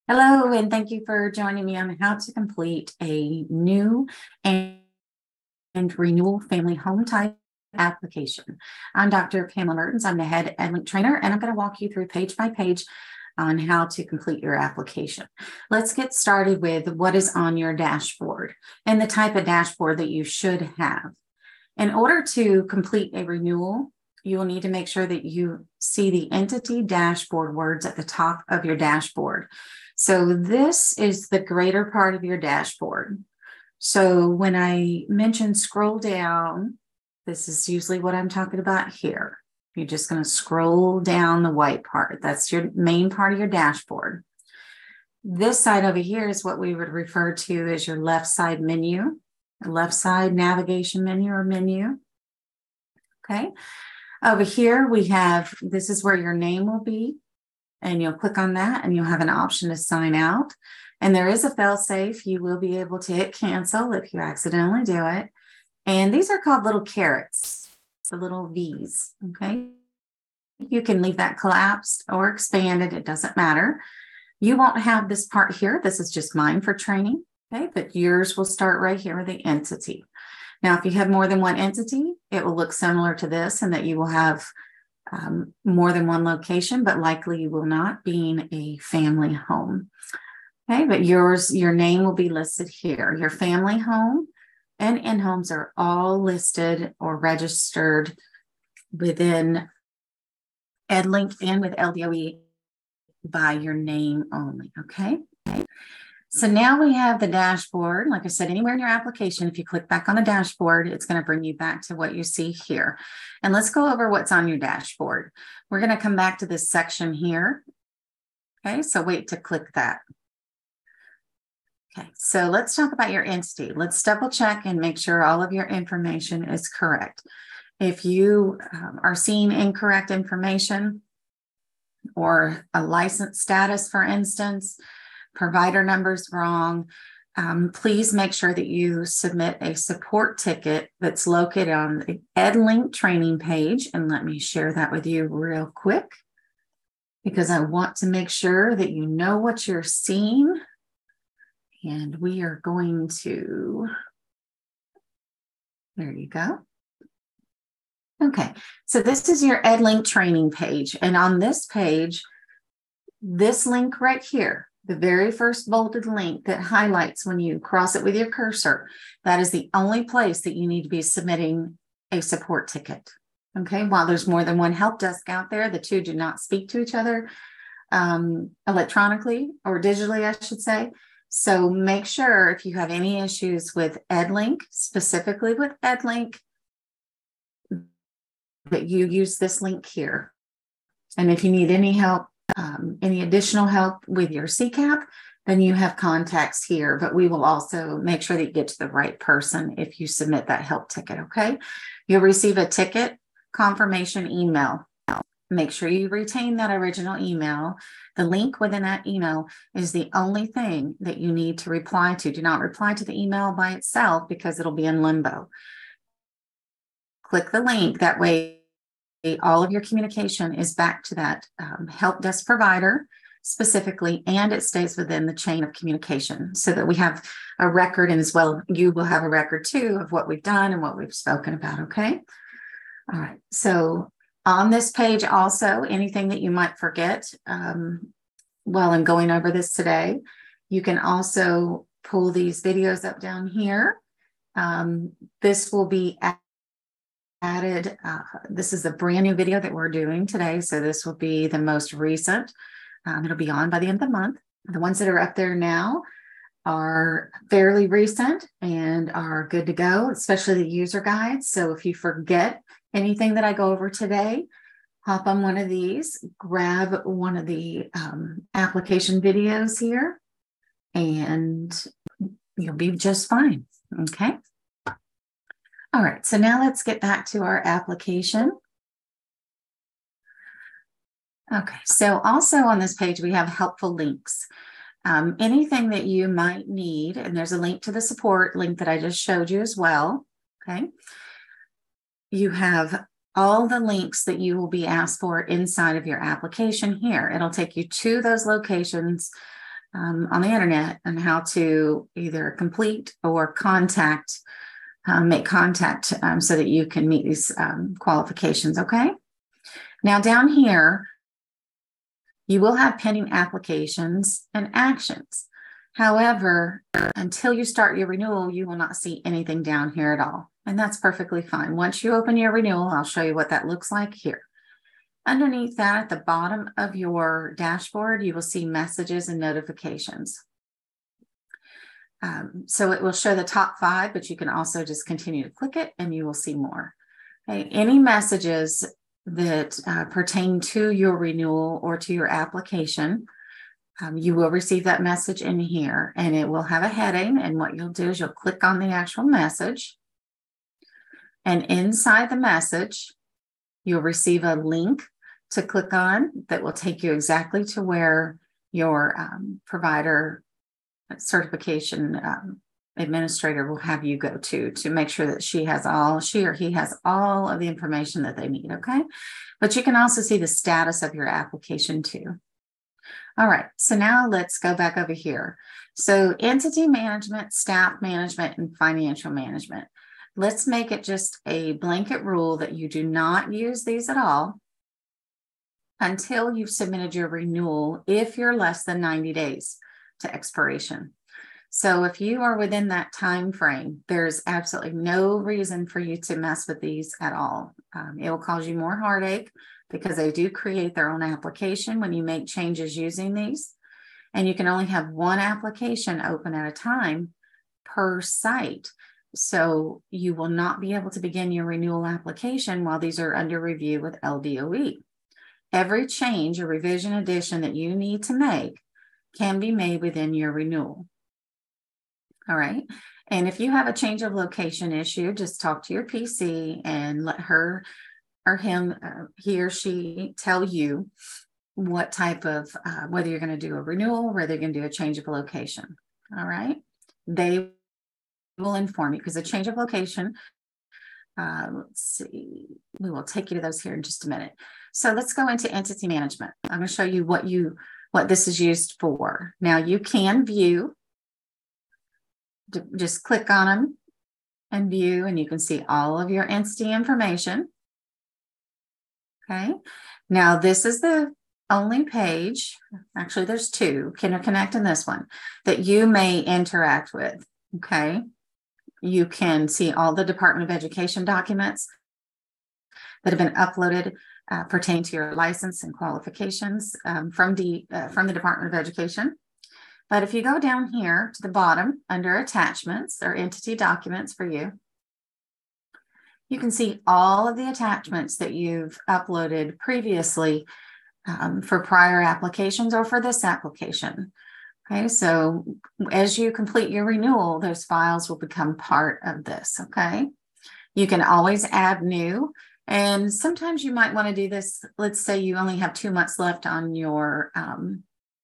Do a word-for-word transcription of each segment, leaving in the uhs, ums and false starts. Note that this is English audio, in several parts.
Hello, and thank you for joining me on how to complete a new and, and renewal family home type application. I'm Doctor Pamela Mertens. I'm the head EdLink trainer, and I'm going to walk you through page by page on how to complete your application. Let's get started with what is on your dashboard and the type of dashboard that you should have. In order to complete a renewal, you will need to make sure that you see the entity dashboard words at the top of your dashboard. So this is the greater part of your dashboard. So when I mention scroll down, this is usually what I'm talking about here. You're just going to scroll down the white part. That's your main part of your dashboard. This side over here is what we would refer to as your left side menu, left side navigation menu or menu. Okay. Over here, we have, this is where your name will be, and you'll click on that and you'll have an option to sign out. And there is a fail safe. You will be able to hit cancel if you accidentally do it. And these are called little carets, the little V's, okay? You can leave that collapsed or expanded, it doesn't matter. You won't have this part here. This is just mine for training, okay? But yours will start right here with the entity. Now, if you have more than one entity, it will look similar to this in that you will have um, more than one location, but likely you will not, being a family home. Okay, but yours, your name will be listed here. Your family home and in-homes are all listed or registered within EdLink and with L D O E by your name only, okay? So now we have the dashboard. Like I said, anywhere in your application, if you click back on the dashboard, it's going to bring you back to what you see here. And let's go over what's on your dashboard. We're going to come back to this section here. Okay, so wait to click that. Okay, so let's talk about your entity. Let's double check and make sure all of your information is correct. If you um, are seeing incorrect information or a license status, for instance, provider numbers wrong, um, please make sure that you submit a support ticket that's located on the EdLink training page. And let me share that with you real quick, because I want to make sure that you know what you're seeing. And we are going to, there you go. Okay, so this is your EdLink training page. And on this page, this link right here, the very first bolded link that highlights when you cross it with your cursor, that is the only place that you need to be submitting a support ticket. Okay, while there's more than one help desk out there, the two do not speak to each other um, electronically or digitally, I should say. So make sure if you have any issues with EdLink, specifically with EdLink, that you use this link here. And if you need any help, Um, any additional help with your C CAP, then you have contacts here, but we will also make sure that you get to the right person if you submit that help ticket, okay? You'll receive a ticket confirmation email. Make sure you retain that original email. The link within that email is the only thing that you need to reply to. Do not reply to the email by itself because it'll be in limbo. Click the link, that way all of your communication is back to that um, help desk provider specifically, and it stays within the chain of communication so that we have a record, and as well, you will have a record too of what we've done and what we've spoken about, okay? All right, so on this page also, anything that you might forget um, while I'm going over this today, you can also pull these videos up down here. Um, this will be at added. Uh, this is a brand new video that we're doing today. So this will be the most recent. Um, it'll be on by the end of the month. The ones that are up there now are fairly recent and are good to go, especially the user guides. So if you forget anything that I go over today, hop on one of these, grab one of the um, application videos here, and you'll be just fine. Okay. All right, so now let's get back to our application. Okay, so also on this page, we have helpful links. Um, anything that you might need, and there's a link to the support link that I just showed you as well, okay? You have all the links that you will be asked for inside of your application here. It'll take you to those locations um, on the internet on how to either complete or contact, um, make contact um, so that you can meet these um, qualifications. Okay. Now down here, you will have pending applications and actions. However, until you start your renewal, you will not see anything down here at all. And that's perfectly fine. Once you open your renewal, I'll show you what that looks like here. Underneath that, at the bottom of your dashboard, you will see messages and notifications. Um, so it will show the top five, but you can also just continue to click it and you will see more. Okay. Any messages that uh, pertain to your renewal or to your application, um, you will receive that message in here, and it will have a heading. And what you'll do is you'll click on the actual message, and inside the message, you'll receive a link to click on that will take you exactly to where your um, provider certification um, administrator will have you go to to make sure that she has all she or he has all of the information that they need. Okay, but you can also see the status of your application too. All right, so now let's go back over here. So entity management, staff management, and financial management. Let's make it just a blanket rule that you do not use these at all until you've submitted your renewal if you're less than ninety days to expiration. So if you are within that time frame, there's absolutely no reason for you to mess with these at all. Um, it will cause you more heartache because they do create their own application when you make changes using these. And you can only have one application open at a time per site. So you will not be able to begin your renewal application while these are under review with L D O E. Every change or revision addition that you need to make can be made within your renewal. All right. And if you have a change of location issue, just talk to your P C and let her or him, uh, he or she tell you what type of, uh, whether you're going to do a renewal, whether you're going to do a change of location. All right. They will inform you because a change of location, uh, let's see, we will take you to those here in just a minute. So let's go into entity management. I'm going to show you what you, what this is used for. Now you can view, just click on them and view, and you can see all of your entity information. Okay. Now this is the only page, actually there's two, KinderConnect and this one, that you may interact with. Okay. You can see all the Department of Education documents that have been uploaded uh, pertaining to your license and qualifications um, from, the, uh, from the Department of Education. But if you go down here to the bottom under attachments or entity documents for you, you can see all of the attachments that you've uploaded previously um, for prior applications or for this application. Okay, so as you complete your renewal, those files will become part of this. Okay, you can always add new, and sometimes you might want to do this. Let's say you only have two months left on your um,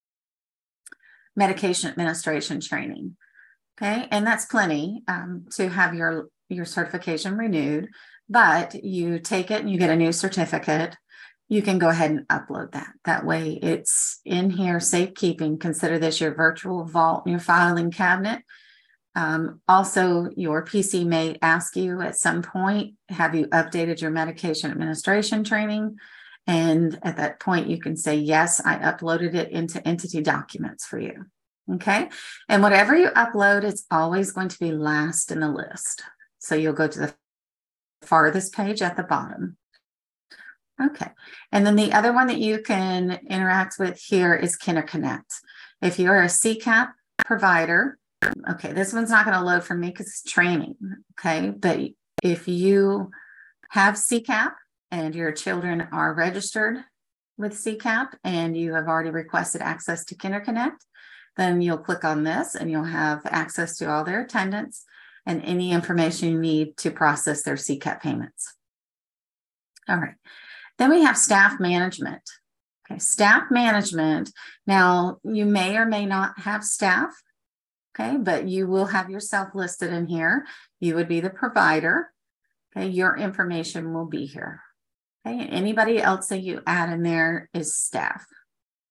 medication administration training. Okay, and that's plenty um, to have your, your certification renewed, but you take it and you get a new certificate. You can go ahead and upload that. That way it's in here, safekeeping. Consider this your virtual vault and your filing cabinet. Um, also, your P C may ask you at some point, have you updated your medication administration training? And at that point, you can say, yes, I uploaded it into entity documents for you. Okay. And whatever you upload, it's always going to be last in the list. So you'll go to the farthest page at the bottom. Okay. And then the other one that you can interact with here is KinderConnect. If you're a C CAP provider, okay, this one's not going to load for me because it's training. Okay. But if you have C CAP, and your children are registered with C CAP and you have already requested access to KinderConnect, then you'll click on this and you'll have access to all their attendance and any information you need to process their C CAP payments. All right. Then we have staff management. Okay, staff management. Now, you may or may not have staff, okay, but you will have yourself listed in here. You would be the provider. Okay, your information will be here. Okay, anybody else that you add in there is staff.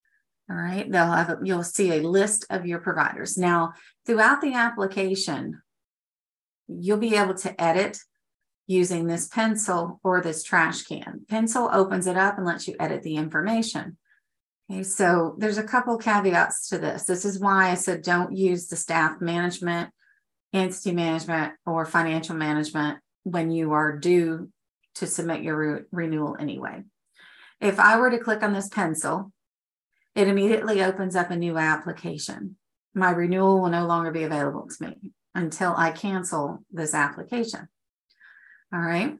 All right, they'll have, a, you'll see a list of your providers. Now, throughout the application, you'll be able to edit using this pencil or this trash can. Pencil opens it up and lets you edit the information. Okay, so there's a couple caveats to this. This is why I said don't use the staff management, entity management, or financial management when you are due to submit your re renewal anyway. If I were to click on this pencil, it immediately opens up a new application. My renewal will no longer be available to me until I cancel this application. All right.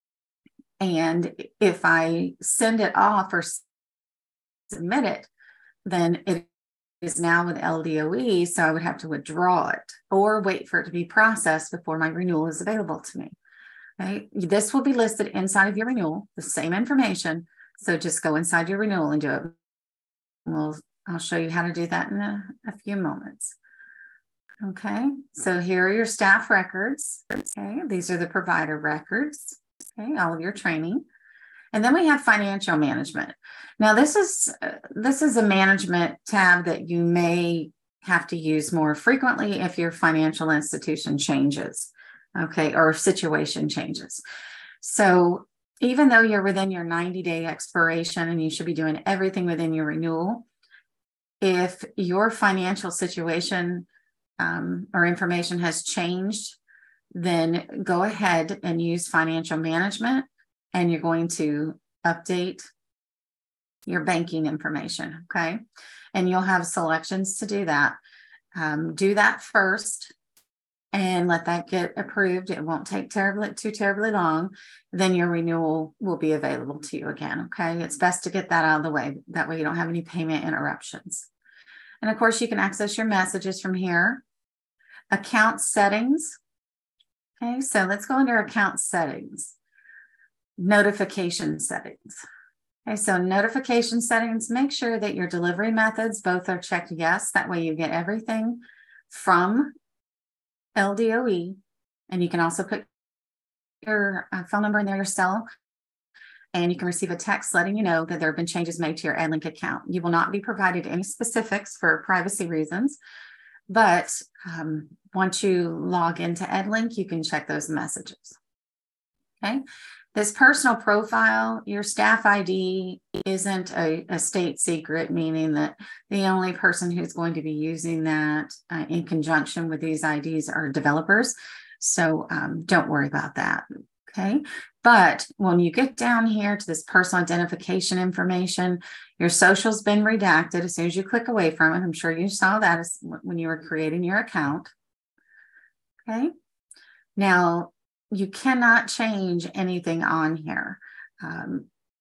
And if I send it off or submit it, then it is now with L D O E, so I would have to withdraw it or wait for it to be processed before my renewal is available to me. Okay. This will be listed inside of your renewal, the same information. So just go inside your renewal and do it. We'll, I'll show you how to do that in a, a few moments. Okay, so here are your staff records. Okay, these are the provider records. Okay, all of your training. And then we have financial management. Now this is uh, this is a management tab that you may have to use more frequently if your financial institution changes, okay, or if situation changes. So even though you're within your ninety day expiration and you should be doing everything within your renewal, if your financial situation um, or information has changed, then go ahead and use financial management, and you're going to update your banking information, okay? And you'll have selections to do that. Um, do that first and let that get approved. It won't take terribly, too terribly long. Then your renewal will be available to you again, okay? It's best to get that out of the way. That way you don't have any payment interruptions. And of course, you can access your messages from here. Account settings. Okay, so let's go under account settings. Notification settings. Okay, so notification settings, make sure that your delivery methods both are checked yes. That way you get everything from L D O E, and you can also put your uh, phone number in there, your cell, and you can receive a text letting you know that there have been changes made to your EdLink account. You will not be provided any specifics for privacy reasons, but um, once you log into EdLink, you can check those messages. Okay. This personal profile, your staff I D isn't a, a state secret, meaning that the only person who's going to be using that uh, in conjunction with these I Ds are developers. So um, don't worry about that. Okay. But when you get down here to this personal identification information, your social's been redacted as soon as you click away from it. I'm sure you saw that as when you were creating your account. Okay. Now, you cannot change anything on here. Um,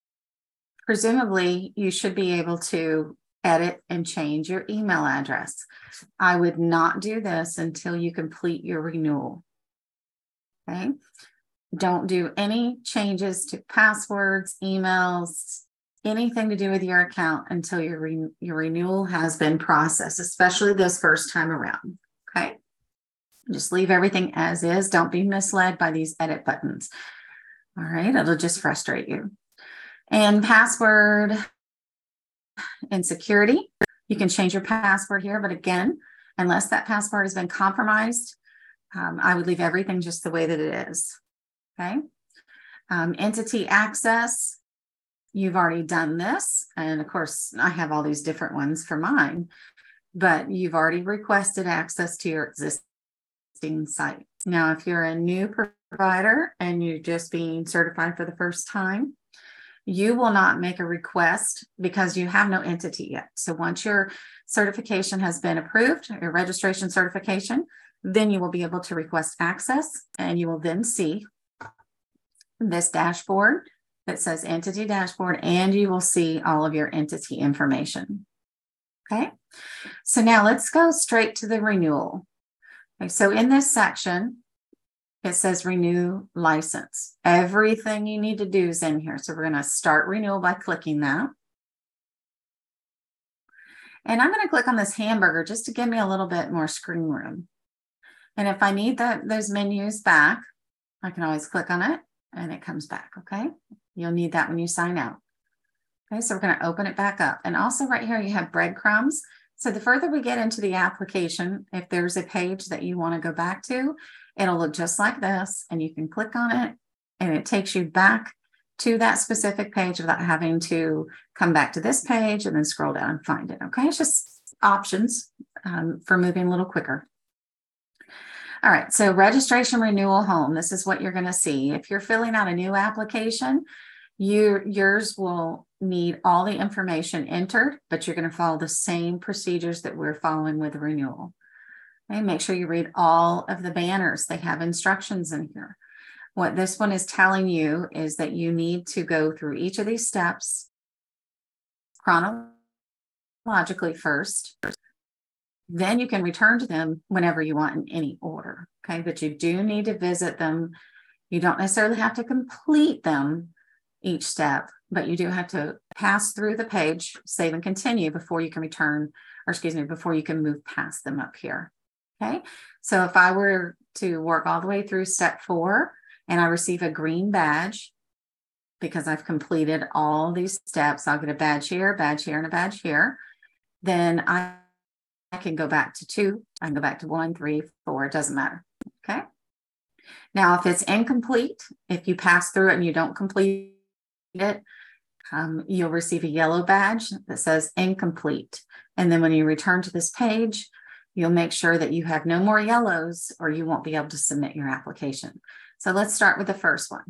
presumably, you should be able to edit and change your email address. I would not do this until you complete your renewal. Okay. Don't do any changes to passwords, emails, anything to do with your account until your, re your renewal has been processed, especially this first time around. Okay. Just leave everything as is. Don't be misled by these edit buttons. All right, it'll just frustrate you. And password and security, you can change your password here, but again, unless that password has been compromised, um, I would leave everything just the way that it is. Okay. Um, entity access, you've already done this. And of course, I have all these different ones for mine, but you've already requested access to your existing site. Now, if you're a new provider and you're just being certified for the first time, you will not make a request because you have no entity yet. So once your certification has been approved, your registration certification, then you will be able to request access, and you will then see this dashboard that says entity dashboard, and you will see all of your entity information. Okay, so now let's go straight to the renewal. Okay, so in this section, it says renew license. Everything you need to do is in here. So we're going to start renewal by clicking that. And I'm going to click on this hamburger just to give me a little bit more screen room. And if I need that, those menus back, I can always click on it and it comes back. Okay. You'll need that when you sign out. Okay, so we're going to open it back up. And also right here, you have breadcrumbs. So the further we get into the application, if there's a page that you want to go back to, it'll look just like this, and you can click on it and it takes you back to that specific page without having to come back to this page and then scroll down and find it. Okay, it's just options um, for moving a little quicker. All right, so registration renewal home. This is what you're going to see. If you're filling out a new application, you, yours will need all the information entered, but you're going to follow the same procedures that we're following with the renewal. Okay, make sure you read all of the banners. They have instructions in here. What this one is telling you is that you need to go through each of these steps chronologically first. Then you can return to them whenever you want in any order. Okay, but you do need to visit them. You don't necessarily have to complete them each step, but you do have to pass through the page, save and continue before you can return, or excuse me, before you can move past them up here. Okay, so if I were to work all the way through step four and I receive a green badge because I've completed all these steps, I'll get a badge here, a badge here, and a badge here. Then I, I can go back to two, I can go back to one, three, four, it doesn't matter. Okay, now if it's incomplete, if you pass through it and you don't complete it, um, you'll receive a yellow badge that says incomplete. And then when you return to this page, you'll make sure that you have no more yellows or you won't be able to submit your application. So let's start with the first one.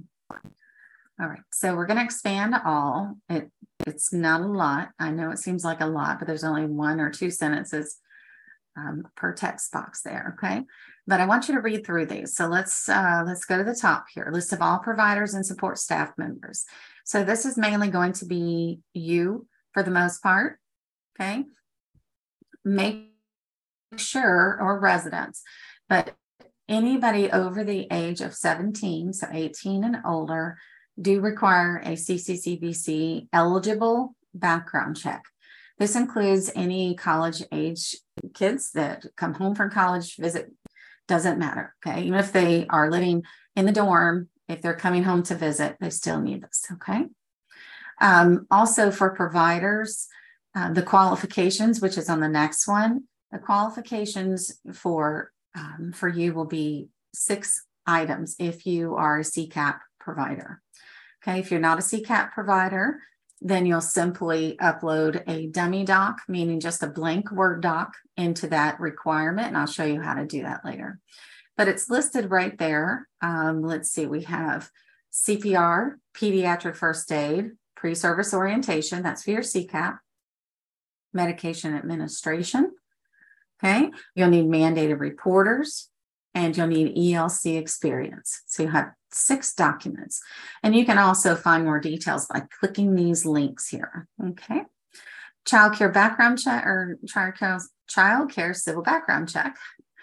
All right, so we're going to expand all. It, it's not a lot. I know it seems like a lot, but there's only one or two sentences um, per text box there, okay? But I want you to read through these. So let's, uh, let's go to the top here. List of all providers and support staff members. So this is mainly going to be you for the most part, okay? Make sure, or residents, but anybody over the age of seventeen, so eighteen and older, do require a C C C V C eligible background check. This includes any college age kids that come home from college visit, doesn't matter, okay? Even if they are living in the dorm, if they're coming home to visit, they still need this, okay? Um, also for providers, uh, the qualifications, which is on the next one, the qualifications for, um, for you will be six items if you are a C CAP provider. Okay, if you're not a C CAP provider, then you'll simply upload a dummy doc, meaning just a blank Word doc into that requirement, and I'll show you how to do that later. But it's listed right there. Um, let's see, we have C P R, pediatric first aid, pre-service orientation, that's for your C CAP, medication administration, okay? You'll need mandated reporters, and you'll need E L C experience. So you have six documents. And you can also find more details by clicking these links here, okay? Child care background check, or child care, child care civil background check.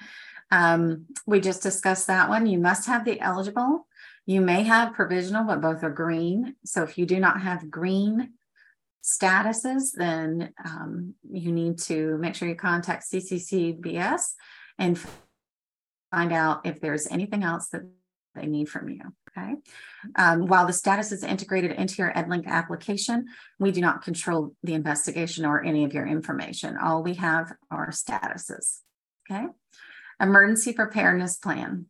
Um, we just discussed that one. You must have the eligible. You may have provisional, but both are green. So if you do not have green statuses, then um, you need to make sure you contact C C C B S and find out if there's anything else that they need from you, okay? Um, while the status is integrated into your EdLink application, we do not control the investigation or any of your information. All we have are statuses, okay? Emergency preparedness plan.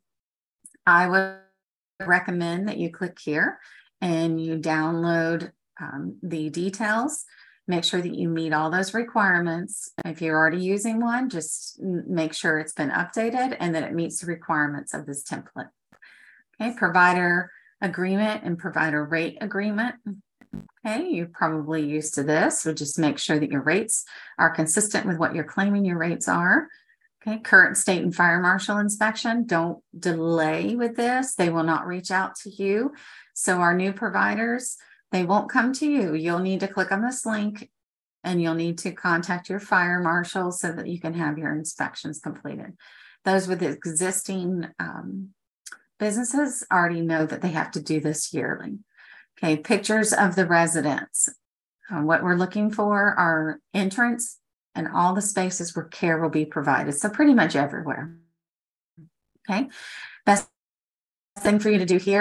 I would recommend that you click here and you download um, the details. Make sure that you meet all those requirements. If you're already using one, just make sure it's been updated and that it meets the requirements of this template. Okay, provider agreement and provider rate agreement. Okay, you're probably used to this, so just make sure that your rates are consistent with what you're claiming your rates are. Okay, current state and fire marshal inspection. Don't delay with this. They will not reach out to you. So our new providers, they won't come to you. You'll need to click on this link and you'll need to contact your fire marshal so that you can have your inspections completed. Those with existing um, businesses already know that they have to do this yearly. Okay, pictures of the residents. Uh, what we're looking for are entrance and all the spaces where care will be provided. So pretty much everywhere. Okay, best thing for you to do here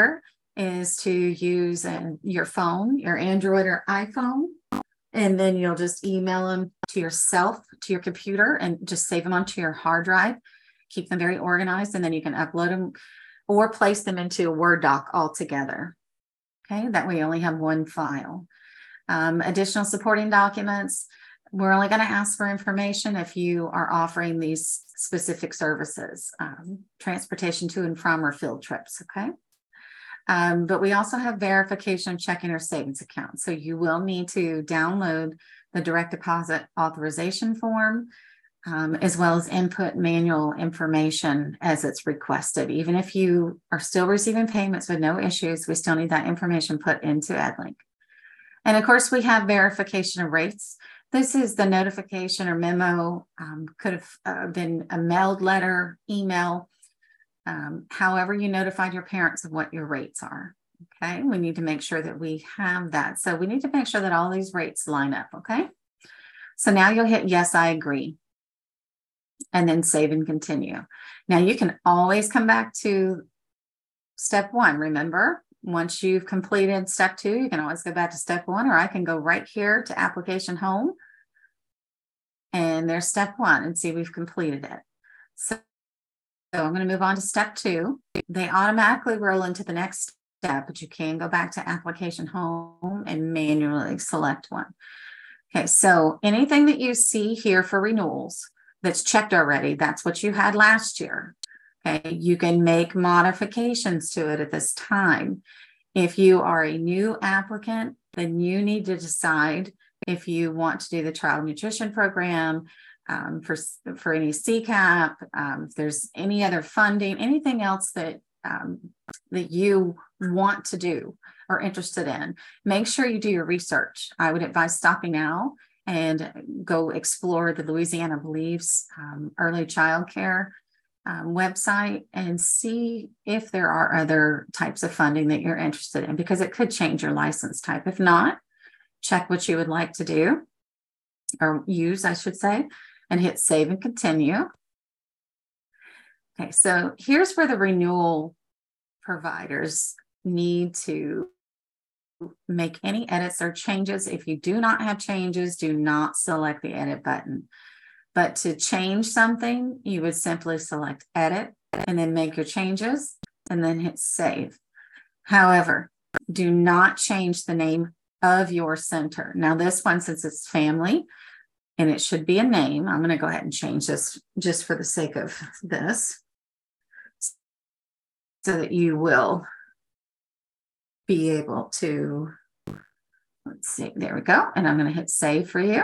is to use uh, your phone, your Android or iPhone, and then you'll just email them to yourself, to your computer, and just save them onto your hard drive. Keep them very organized, and then you can upload them or place them into a Word doc altogether. Okay, that way you only have one file. Um, additional supporting documents, we're only going to ask for information if you are offering these specific services, um, transportation to and from or field trips, okay? Um, but we also have verification of checking or savings account. So you will need to download the direct deposit authorization form, um, as well as input manual information as it's requested. Even if you are still receiving payments with no issues, we still need that information put into EdLink. And of course, we have verification of rates. This is the notification or memo, um, could have uh, been a mailed letter, email, um, however you notified your parents of what your rates are. Okay, we need to make sure that we have that. So we need to make sure that all these rates line up. Okay, so now you'll hit yes, I agree, and then save and continue. Now you can always come back to step one. Remember, once you've completed step two, you can always go back to step one, or I can go right here to application home. And there's step one, and see we've completed it. So, so I'm going to move on to step two. They automatically roll into the next step, but you can go back to application home and manually select one. Okay, so anything that you see here for renewals that's checked already, that's what you had last year. Okay, you can make modifications to it at this time. If you are a new applicant, then you need to decide if you want to do the child nutrition program, um, for, for any C CAP, um, if there's any other funding, anything else that, um, that you want to do or interested in. Make sure you do your research. I would advise stopping now and go explore the Louisiana Believes um, early child care Um, website and see if there are other types of funding that you're interested in, because it could change your license type. If not, check what you would like to do or use, I should say, and hit save and continue. Okay, so here's where the renewal providers need to make any edits or changes. If you do not have changes, do not select the edit button. But to change something, you would simply select edit and then make your changes and then hit save. However, do not change the name of your center. Now this one, since it's family and it should be a name, I'm going to go ahead and change this just for the sake of this, so that you will be able to, let's see, there we go. And I'm going to hit save for you.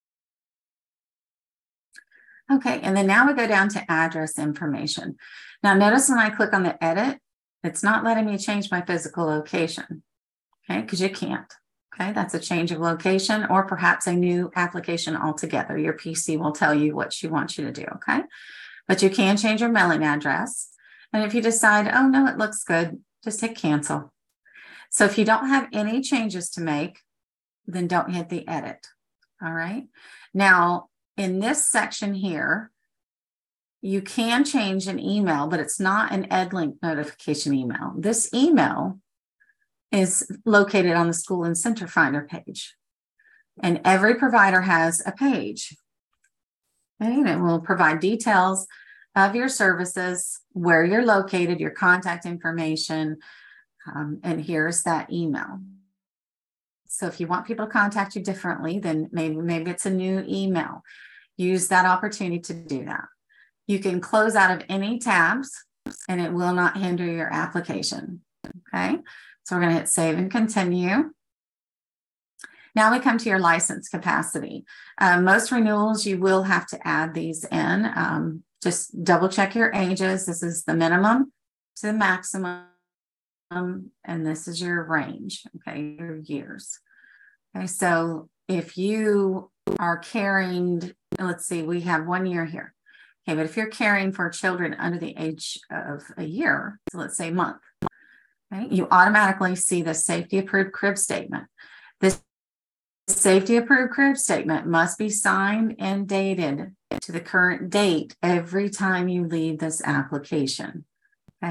Okay, and then now we go down to address information. Now notice when I click on the edit, it's not letting me change my physical location, okay, because you can't. Okay, that's a change of location or perhaps a new application altogether. Your P C will tell you what she wants you to do, okay? But you can change your mailing address. And if you decide, oh no, it looks good, just hit cancel. So if you don't have any changes to make, then don't hit the edit, all right? Now, in this section here, you can change an email, but it's not an EdLink notification email. This email is located on the School and Center Finder page. And every provider has a page. Okay, and it will provide details of your services, where you're located, your contact information, um, and here's that email. So if you want people to contact you differently, then maybe, maybe it's a new email. Use that opportunity to do that. You can close out of any tabs and it will not hinder your application. Okay, so we're going to hit save and continue. Now we come to your license capacity. Uh, most renewals, you will have to add these in. Um, just double check your ages. This is the minimum to the maximum, and this is your range, okay, your years. Okay, so if you are caring, let's see, we have one year here. Okay, but if you're caring for children under the age of a year, so let's say a month, okay, you automatically see the safety approved crib statement. This safety approved crib statement must be signed and dated to the current date every time you leave this application. Okay,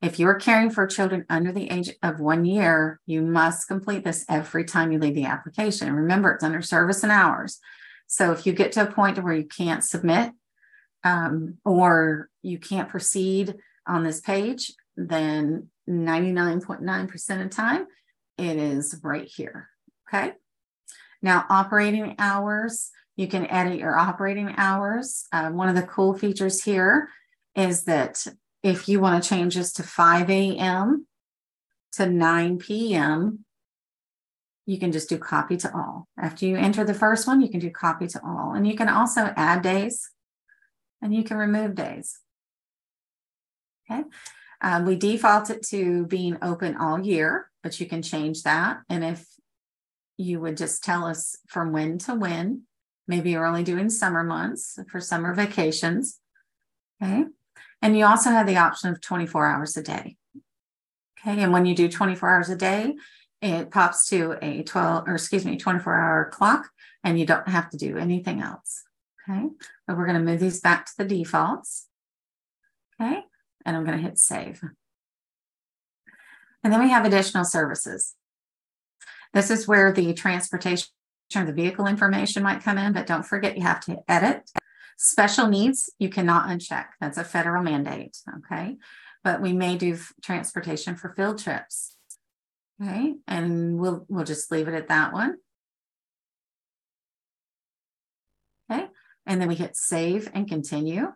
If you're caring for children under the age of one year, you must complete this every time you leave the application. And remember, it's under service and hours. So if you get to a point where you can't submit um, or you can't proceed on this page, then ninety-nine point nine percent of the time, it is right here. Okay. Now, operating hours, you can edit your operating hours. Uh, one of the cool features here is that if you want to change this to five A M to nine P M, you can just do copy to all. After you enter the first one, you can do copy to all. And you can also add days and you can remove days. Okay. Um, we default it to being open all year, but you can change that. And if you would just tell us from when to when, maybe you're only doing summer months for summer vacations. Okay. And you also have the option of twenty-four hours a day. Okay. And when you do twenty-four hours a day, it pops to a twelve or excuse me, twenty-four hour clock, and you don't have to do anything else. Okay. But we're going to move these back to the defaults. Okay. And I'm going to hit save. And then we have additional services. This is where the transportation or the vehicle information might come in, but don't forget you have to edit. Special needs, you cannot uncheck. That's a federal mandate, okay? But we may do transportation for field trips, okay? And we'll, we'll just leave it at that one. Okay, and then we hit save and continue.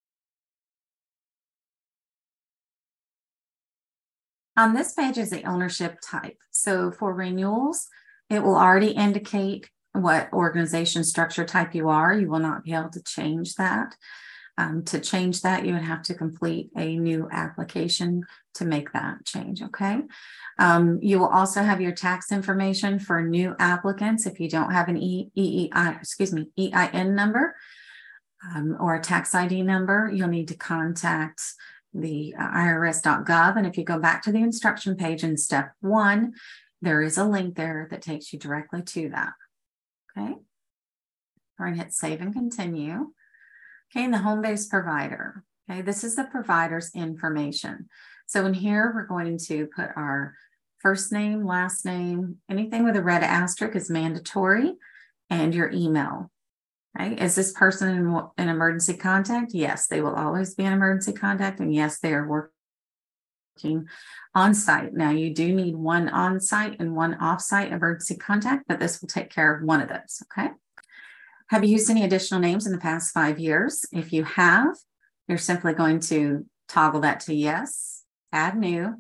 On this page is the ownership type. So for renewals, it will already indicate what organization structure type you are. You will not be able to change that. Um, to change that, you would have to complete a new application to make that change, okay? Um, you will also have your tax information for new applicants. If you don't have an E E I, excuse me, E I N number um, or a tax I D number, you'll need to contact the uh, I R S dot gov. And if you go back to the instruction page in step one, there is a link there that takes you directly to that. Okay. We're going to hit save and continue. Okay. And the home-based provider. Okay. This is the provider's information. So in here, we're going to put our first name, last name, anything with a red asterisk is mandatory, and your email. Right? Is this person in an emergency contact? Yes, they will always be an emergency contact. And yes, they are working on site. Now, you do need one on site and one off site emergency contact, but this will take care of one of those. Okay. Have you used any additional names in the past five years? If you have, you're simply going to toggle that to yes, add new.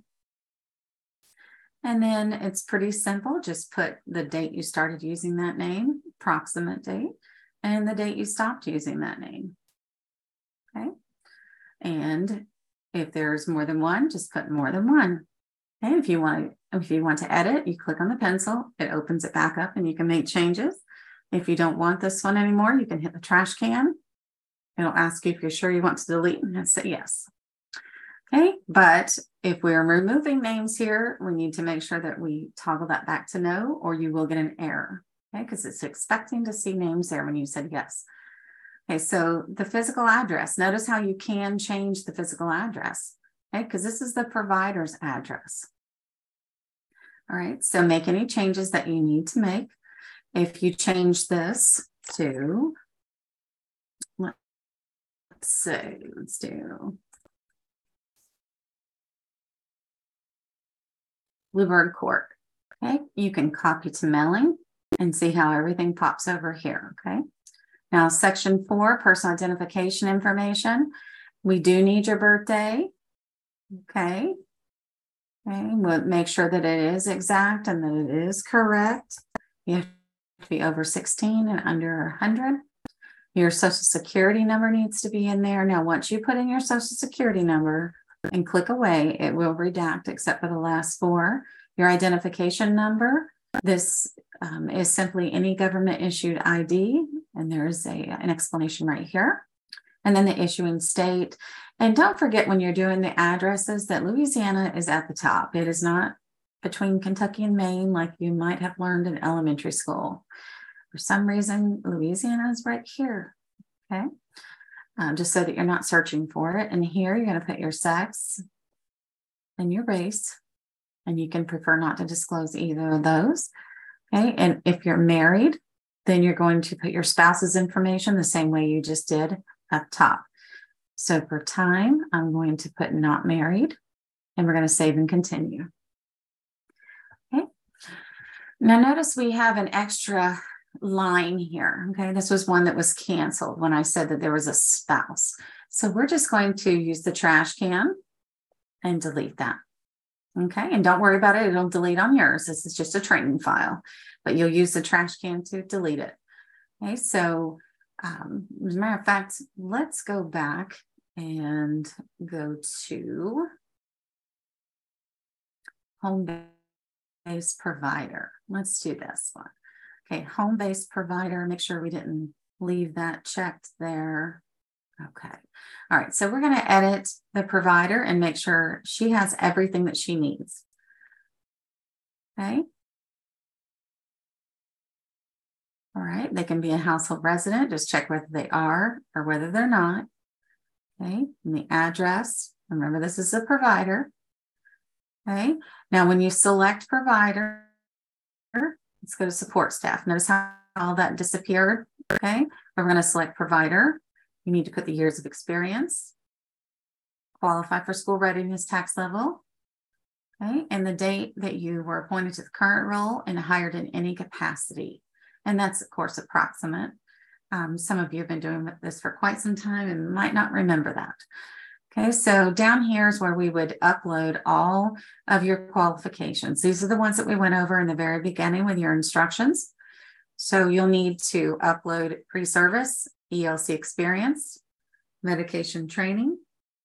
And then it's pretty simple. Just put the date you started using that name, approximate date, and the date you stopped using that name. Okay. And if there's more than one, just put more than one. Okay. If you want to, if you want to edit, you click on the pencil, it opens it back up and you can make changes. If you don't want this one anymore, you can hit the trash can. It'll ask you if you're sure you want to delete and say yes. Okay. But if we're removing names here, we need to make sure that we toggle that back to no, or you will get an error. Okay, because it's expecting to see names there when you said yes. Okay, so the physical address, notice how you can change the physical address, okay, because this is the provider's address. All right, so make any changes that you need to make. If you change this to, let's say, let's do Bluebird Court, okay, you can copy to mailing and see how everything pops over here, okay? Now, section four, personal identification information. We do need your birthday, okay? Okay, we'll make sure that it is exact and that it is correct. You have to be over sixteen and under one hundred. Your social security number needs to be in there. Now, once you put in your social security number and click away, it will redact except for the last four. Your identification number. This um, is simply any government issued I D, and there's a, an explanation right here. And then the issuing state. And don't forget when you're doing the addresses that Louisiana is at the top. It is not between Kentucky and Maine like you might have learned in elementary school. For some reason, Louisiana is right here, okay? Um, just so that you're not searching for it. And here you're going to put your sex, and your race. And you can prefer not to disclose either of those. Okay. And if you're married, then you're going to put your spouse's information the same way you just did up top. So for time, I'm going to put not married, and we're going to save and continue. Okay. Now notice we have an extra line here. Okay. This was one that was canceled when I said that there was a spouse. So we're just going to use the trash can and delete that. Okay. And don't worry about it. It'll delete on yours. This is just a training file, but you'll use the trash can to delete it. Okay. So um, as a matter of fact, let's go back and go to home-based provider. Let's do this one. Okay. Home-based provider. Make sure we didn't leave that checked there. Okay. All right. So we're going to edit the provider and make sure she has everything that she needs. Okay. All right. They can be a household resident. Just check whether they are or whether they're not. Okay. And the address. Remember, this is a provider. Okay. Now, when you select provider, let's go to support staff. Notice how all that disappeared. Okay. We're going to select provider. You need to put the years of experience, qualify for school readiness tax level, okay, and the date that you were appointed to the current role and hired in any capacity. And that's, of course, approximate. Um, some of you have been doing this for quite some time and might not remember that. Okay, so down here is where we would upload all of your qualifications. These are the ones that we went over in the very beginning with your instructions. So you'll need to upload pre-service, E L C experience, medication training,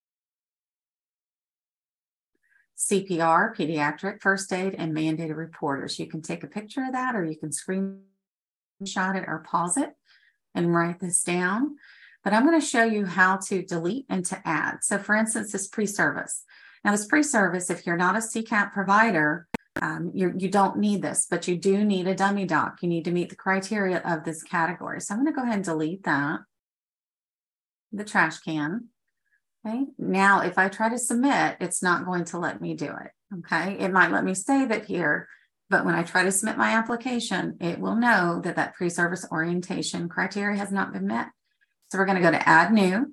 C P R, pediatric first aid, and mandated reporters. You can take a picture of that, or you can screenshot it or pause it and write this down. But I'm going to show you how to delete and to add. So for instance, this pre-service. Now this pre-service, if you're not a C CAP provider, um, you're, you don't need this, but you do need a dummy doc. You need to meet the criteria of this category. So I'm going to go ahead and delete that, the trash can. Okay. Now, if I try to submit, it's not going to let me do it. Okay. It might let me save it here, but when I try to submit my application, it will know that that pre-service orientation criteria has not been met. So we're going to go to add new,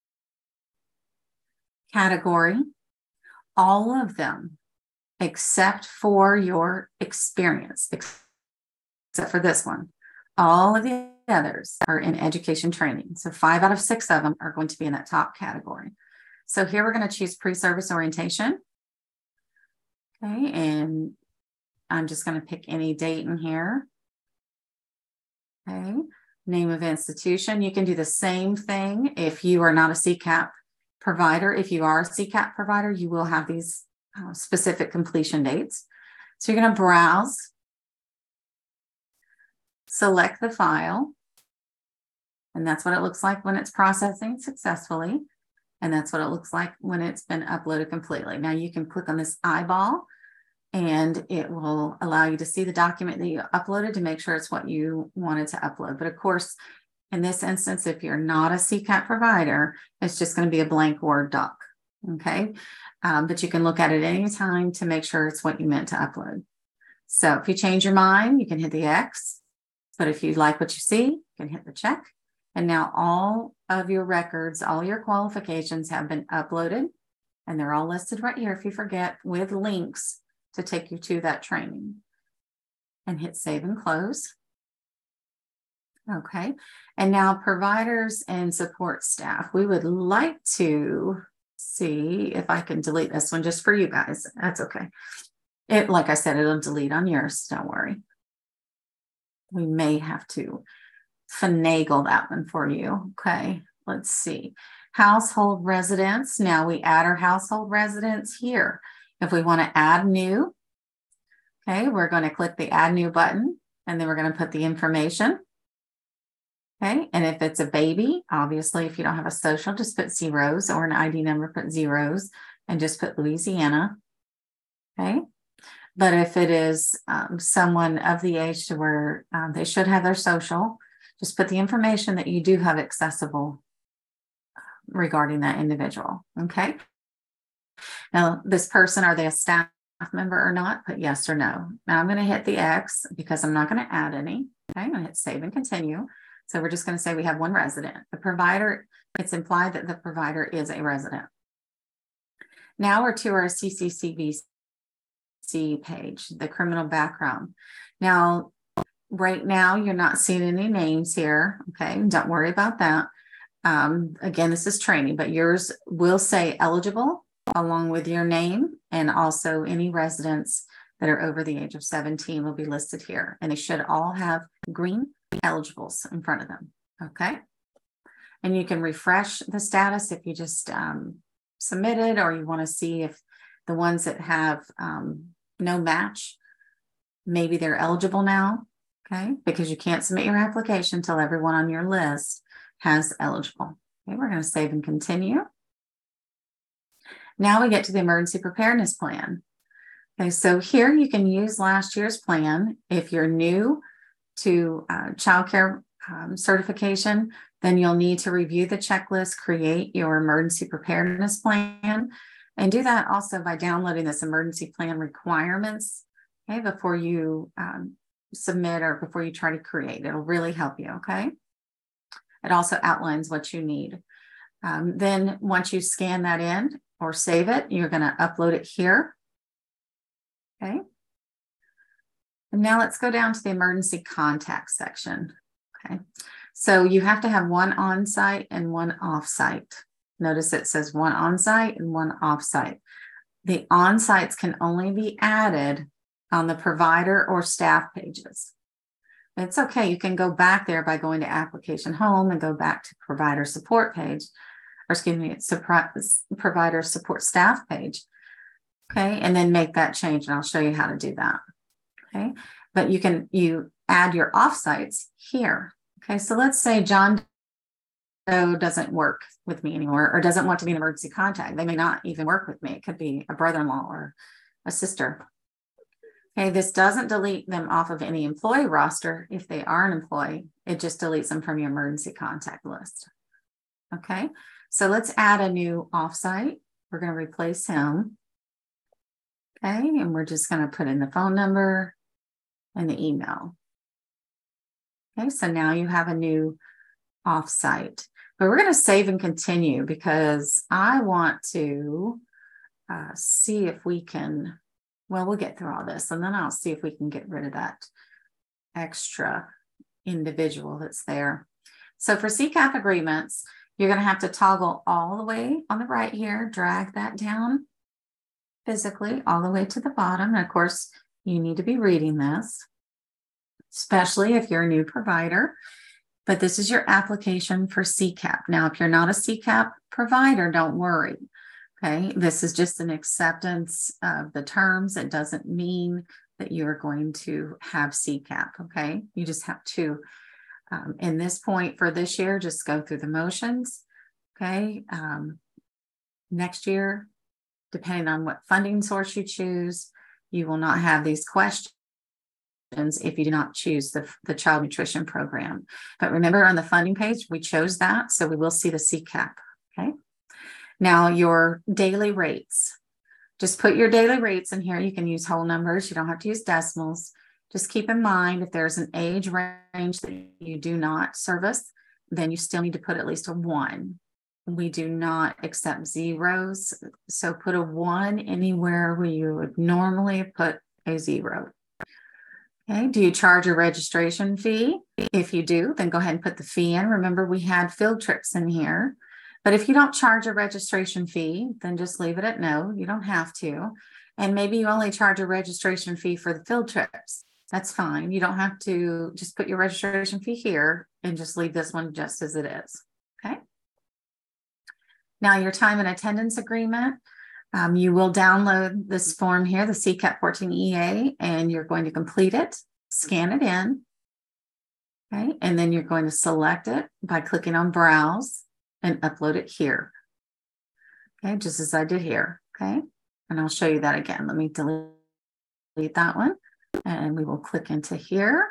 category, all of them, except for your experience, except for this one. All of the others are in education training. So five out of six of them are going to be in that top category. So here we're going to choose pre-service orientation. Okay, and I'm just going to pick any date in here. Okay, name of institution. You can do the same thing if you are not a C CAP provider. If you are a C CAP provider, you will have these uh, specific completion dates. So you're going to browse, select the file, and that's what it looks like when it's processing successfully. And that's what it looks like when it's been uploaded completely. Now you can click on this eyeball and it will allow you to see the document that you uploaded to make sure it's what you wanted to upload. But of course, in this instance, if you're not a C CAP provider, it's just going to be a blank Word doc. Okay. Um, but you can look at it any time to make sure it's what you meant to upload. So if you change your mind, you can hit the X. But if you like what you see, you can hit the check. And now all of your records, all your qualifications have been uploaded, and they're all listed right here if you forget, with links to take you to that training. And hit save and close. Okay. And now providers and support staff. We would like to see if I can delete this one just for you guys. That's okay. It, like I said, it'll delete on yours. Don't worry. We may have to finagle that one for you. Okay, let's see. Household residents. Now we add our household residents here. If we want to add new, okay, we're going to click the add new button, and then we're going to put the information. Okay, and if it's a baby, obviously, if you don't have a social, just put zeros, or an I D number, put zeros, and just put Louisiana. Okay. But if it is um, someone of the age to where um, they should have their social, just put the information that you do have accessible regarding that individual. Okay. Now, this person, are they a staff member or not? Put yes or no. Now I'm going to hit the X because I'm not going to add any. Okay, I'm going to hit save and continue. So we're just going to say we have one resident. The provider, it's implied that the provider is a resident. Now we're to our C C C V C page, the criminal background. Now, right now, you're not seeing any names here. Okay, don't worry about that. Um, again, this is training, but yours will say eligible along with your name, and also any residents that are over the age of seventeen will be listed here. And they should all have green eligibles in front of them. Okay. And you can refresh the status if you just um, submitted, or you want to see if the ones that have um, no match, maybe they're eligible now. Okay. Because you can't submit your application until everyone on your list has eligible. Okay. We're going to save and continue. Now we get to the emergency preparedness plan. Okay, so here you can use last year's plan. If you're new to uh, child care um, certification, then you'll need to review the checklist, create your emergency preparedness plan, and do that also by downloading this emergency plan requirements, okay, before you um, submit or before you try to create. It'll really help you, okay? It also outlines what you need. Um, then once you scan that in or save it, you're going to upload it here. Okay. And now let's go down to the emergency contact section. Okay. So you have to have one on-site and one off-site. Notice it says one on-site and one off-site. The on-sites can only be added on the provider or staff pages. It's okay. You can go back there by going to application home and go back to provider support page, or excuse me, it's provider support staff page. Okay. And then make that change. And I'll show you how to do that. Okay. But you can, you add your offsites here. Okay. So let's say John Doe doesn't work with me anymore, or doesn't want to be an emergency contact. They may not even work with me. It could be a brother-in-law or a sister. Okay. This doesn't delete them off of any employee roster. If they are an employee, it just deletes them from your emergency contact list. Okay. So let's add a new offsite. We're going to replace him. Okay, and we're just going to put in the phone number and the email. Okay, so now you have a new offsite. But we're going to save and continue because I want to uh, see if we can, well, we'll get through all this, and then I'll see if we can get rid of that extra individual that's there. So for C CAP agreements, you're going to have to toggle all the way on the right here, drag that down physically all the way to the bottom. And of course, you need to be reading this, especially if you're a new provider. But this is your application for C CAP. Now, if you're not a C CAP provider, don't worry. Okay, this is just an acceptance of the terms. It doesn't mean that you are going to have C CAP. Okay, you just have to, um, in this point for this year, just go through the motions. Okay, um, next year, depending on what funding source you choose, you will not have these questions if you do not choose the, the child nutrition program. But remember, on the funding page, we chose that, so we will see the C CAP. Okay. Now, your daily rates. Just put your daily rates in here. You can use whole numbers. You don't have to use decimals. Just keep in mind, if there's an age range that you do not service, then you still need to put at least a one. We do not accept zeros. So put a one anywhere where you would normally put a zero. Okay. Do you charge a registration fee? If you do, then go ahead and put the fee in. Remember, we had field trips in here. But if you don't charge a registration fee, then just leave it at no. You don't have to. And maybe you only charge a registration fee for the field trips. That's fine. You don't have to just put your registration fee here and just leave this one just as it is. Okay. Now, your time and attendance agreement, um, you will download this form here, the C CAP fourteen E A, and you're going to complete it, scan it in, okay, and then you're going to select it by clicking on Browse and upload it here, okay, just as I did here, okay, and I'll show you that again. Let me delete that one, and we will click into here,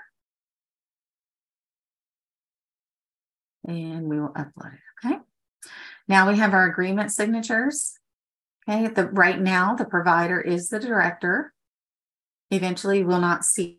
and we will upload it, okay. Now we have our agreement signatures. Okay, the right now the provider is the director. Eventually, we'll not see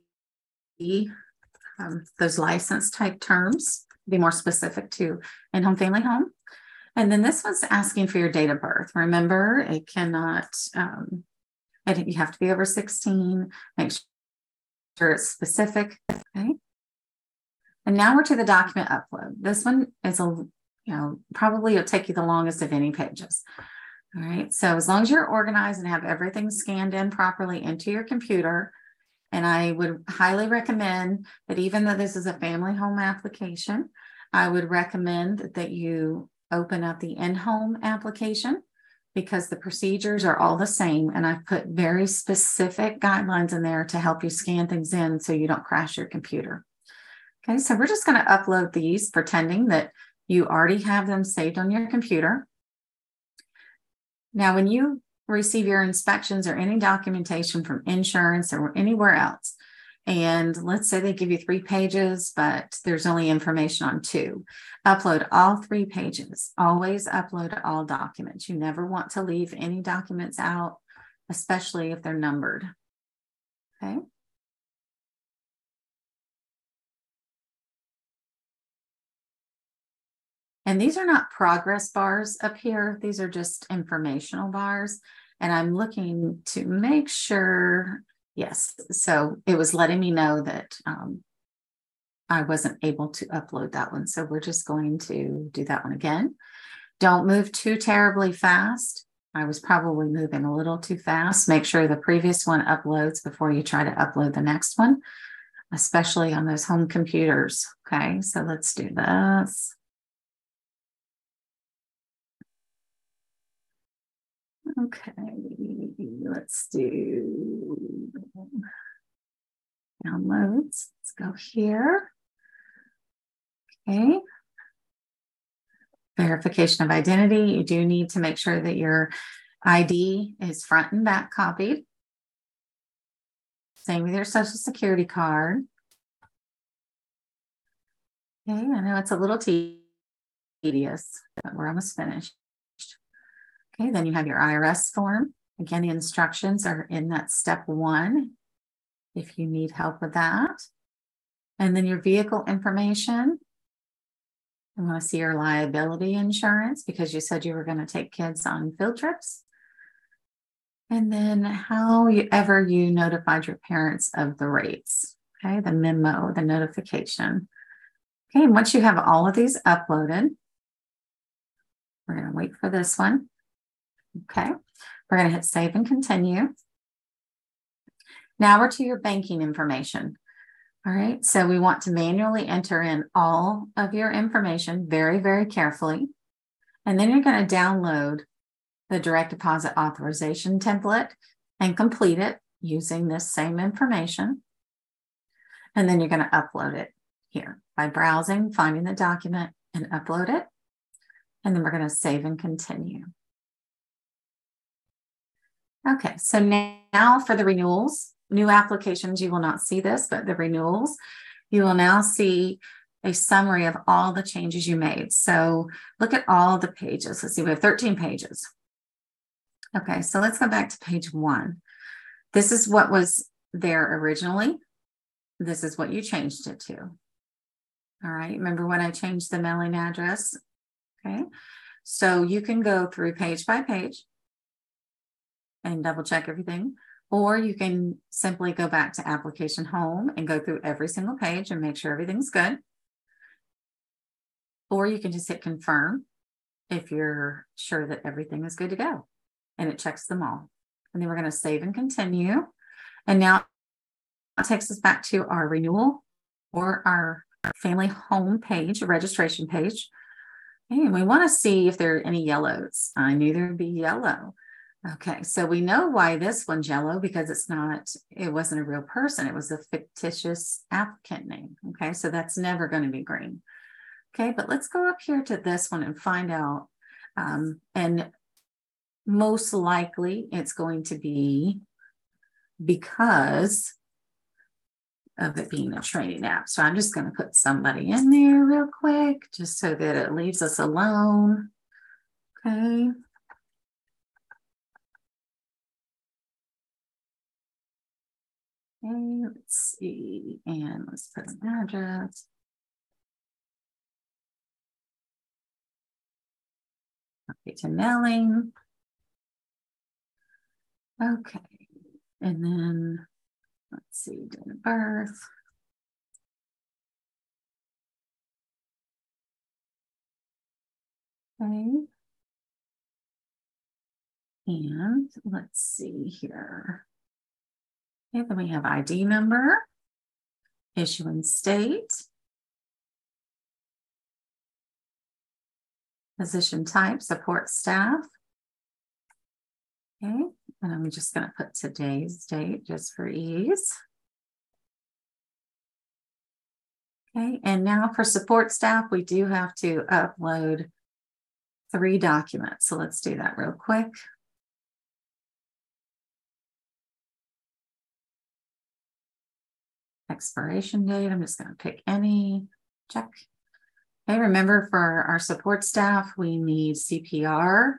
um, those license type terms, be more specific to in-home family home. And then this one's asking for your date of birth. Remember, it cannot, um, it, you have to be over sixteen. Make sure it's specific. Okay. And now we're to the document upload. This one is a, you know, probably it'll take you the longest of any pages. All right. So as long as you're organized and have everything scanned in properly into your computer, and I would highly recommend that even though this is a family home application, I would recommend that you open up the in-home application because the procedures are all the same. And I've put very specific guidelines in there to help you scan things in so you don't crash your computer. Okay, so we're just going to upload these, pretending that you already have them saved on your computer. Now, when you receive your inspections or any documentation from insurance or anywhere else, and let's say they give you three pages, but there's only information on two, upload all three pages. Always upload all documents. You never want to leave any documents out, especially if they're numbered. Okay. And these are not progress bars up here. These are just informational bars. And I'm looking to make sure, yes. So it was letting me know that um, I wasn't able to upload that one. So we're just going to do that one again. Don't move too terribly fast. I was probably moving a little too fast. Make sure the previous one uploads before you try to upload the next one, especially on those home computers. Okay, so let's do this. Okay, let's do downloads. Let's go here. Okay. Verification of identity. You do need to make sure that your I D is front and back copied. Same with your social security card. Okay, I know it's a little tedious, but we're almost finished. Okay, then you have your I R S form. Again, the instructions are in that step one if you need help with that. And then your vehicle information. I want to see your liability insurance because you said you were going to take kids on field trips. And then however you notified your parents of the rates. Okay, the memo, the notification. Okay, and once you have all of these uploaded, we're going to wait for this one. Okay, we're going to hit save and continue. Now we're to your banking information. All right, so we want to manually enter in all of your information very, very carefully. And then you're going to download the direct deposit authorization template and complete it using this same information. And then you're going to upload it here by browsing, finding the document and upload it. And then we're going to save and continue. Okay, so now for the renewals, new applications, you will not see this, but the renewals, you will now see a summary of all the changes you made. So look at all the pages. Let's see, we have thirteen pages. Okay, so let's go back to page one. This is what was there originally. This is what you changed it to. All right, remember when I changed the mailing address? Okay, so you can go through page by page and double check everything, or you can simply go back to application home and go through every single page and make sure everything's good. Or you can just hit confirm if you're sure that everything is good to go, and it checks them all. And then we're going to save and continue. And now it takes us back to our renewal or our family home page, a registration page. And we want to see if there are any yellows. I knew there'd be yellow. Okay, so we know why this one's yellow because it's not, it wasn't a real person. It was a fictitious applicant name. Okay, so that's never going to be green. Okay, but let's go up here to this one and find out. Um, and most likely it's going to be because of it being a training app. So I'm just going to put somebody in there real quick just so that it leaves us alone. Okay. Okay, let's see, and let's put an address. Okay, to mailing. Okay, and then let's see, date of birth. Okay. And let's see here. Okay, then we have I D number, issuing state, position type, support staff. Okay, and I'm just going to put today's date just for ease. Okay, and now for support staff, we do have to upload three documents. So let's do that real quick. Expiration date, I'm just going to pick any, check. Okay, remember for our support staff, we need C P R.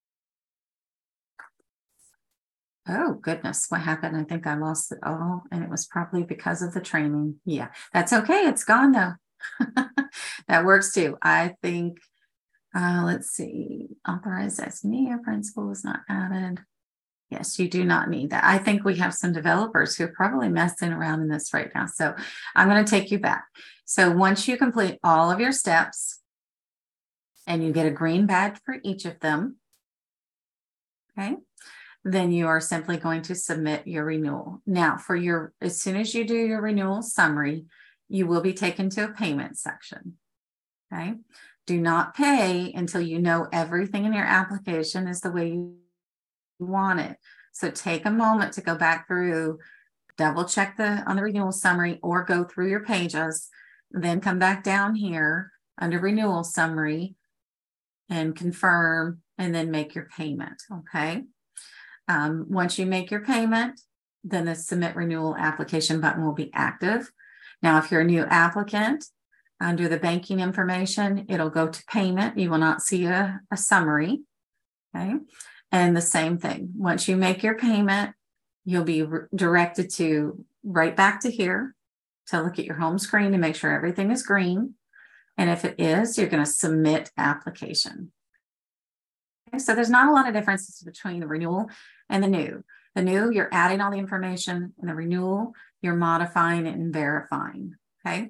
Oh, goodness, what happened? I think I lost it all, and it was probably because of the training. Yeah, that's okay. It's gone though. That works too. I think, uh, let's see, authorized as N E A principal is not added. Yes, you do not need that. I think we have some developers who are probably messing around in this right now. So I'm going to take you back. So once you complete all of your steps and you get a green badge for each of them, okay, then you are simply going to submit your renewal. Now, for your, as soon as you do your renewal summary, you will be taken to a payment section. Okay. Do not pay until you know everything in your application is the way you want it. So take a moment to go back through, double check the on the renewal summary, or go through your pages, then come back down here under renewal summary and confirm, and then make your payment. Okay. Um, once you make your payment, then the submit renewal application button will be active. Now, if you're a new applicant, under the banking information, it'll go to payment. You will not see a, a summary. Okay. And the same thing, once you make your payment, you'll be directed to right back to here to look at your home screen to make sure everything is green. And if it is, you're going to submit application. Okay, so there's not a lot of differences between the renewal and the new. The new, you're adding all the information, and the renewal, you're modifying it and verifying. Okay.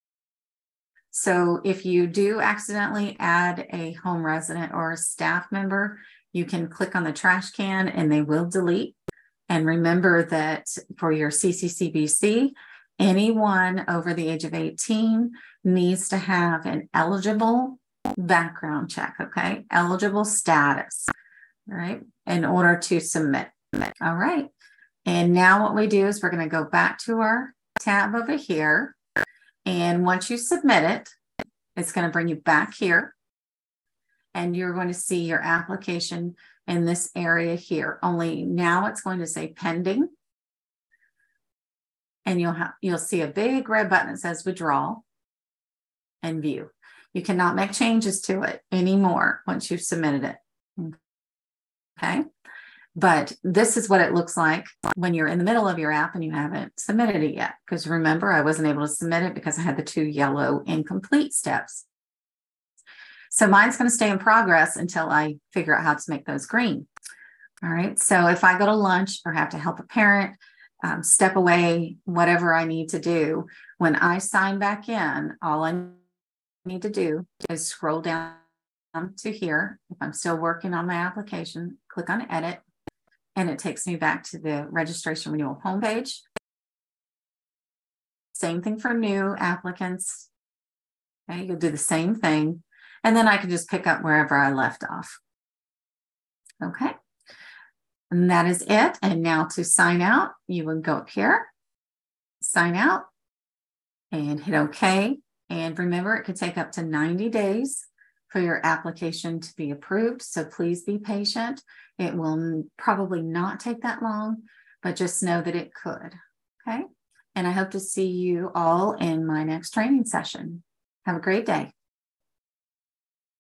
So if you do accidentally add a home resident or a staff member, you can click on the trash can and they will delete. And remember that for your C C C B C, anyone over the age of eighteen needs to have an eligible background check, okay? Eligible status, right? In order to submit. All right. And now what we do is we're going to go back to our tab over here. And once you submit it, it's going to bring you back here. And you're going to see your application in this area here. Only now it's going to say pending. And you'll have you'll see a big red button that says withdrawal and view. You cannot make changes to it anymore once you've submitted it. Okay. But this is what it looks like when you're in the middle of your app and you haven't submitted it yet. Because remember, I wasn't able to submit it because I had the two yellow incomplete steps. So mine's going to stay in progress until I figure out how to make those green. All right. So if I go to lunch or have to help a parent, um, step away, whatever I need to do, when I sign back in, all I need to do is scroll down to here. If I'm still working on my application, click on edit, and it takes me back to the registration renewal homepage. Same thing for new applicants. Okay, you'll do the same thing. And then I can just pick up wherever I left off. Okay. And that is it. And now to sign out, you would go up here, sign out, and hit OK. And remember, it could take up to ninety days for your application to be approved. So please be patient. It will probably not take that long, but just know that it could. Okay. And I hope to see you all in my next training session. Have a great day.